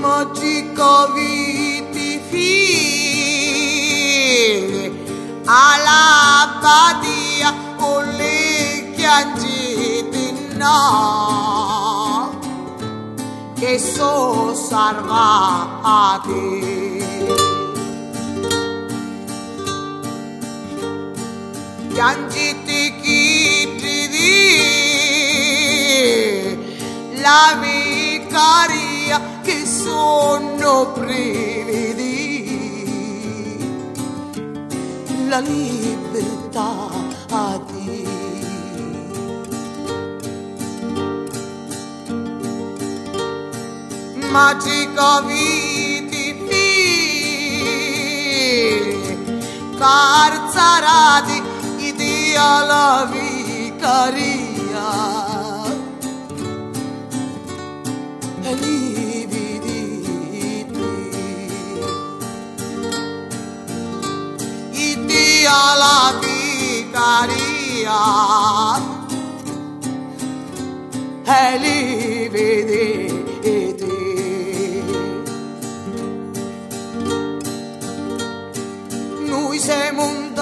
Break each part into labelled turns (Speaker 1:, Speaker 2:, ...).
Speaker 1: Motico viti figli alla badia o le chiangiti no che so salvati piangiti chi ti di la vicaria che sono brividi la libertà di magico viti figli carcerati idea la vicaria e lividi idea la vicaria e lividi noi siamo un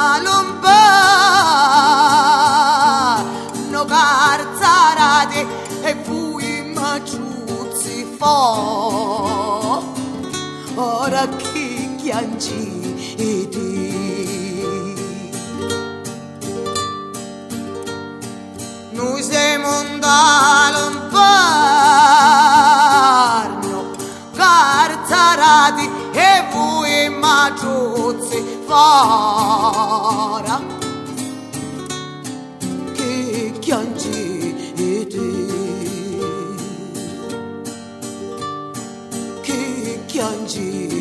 Speaker 1: lontano carcerati e fui maciuzzi fo ora chi chiangiti noi siamo un lontano carcerati e voi maciuzzi fora che chiangiti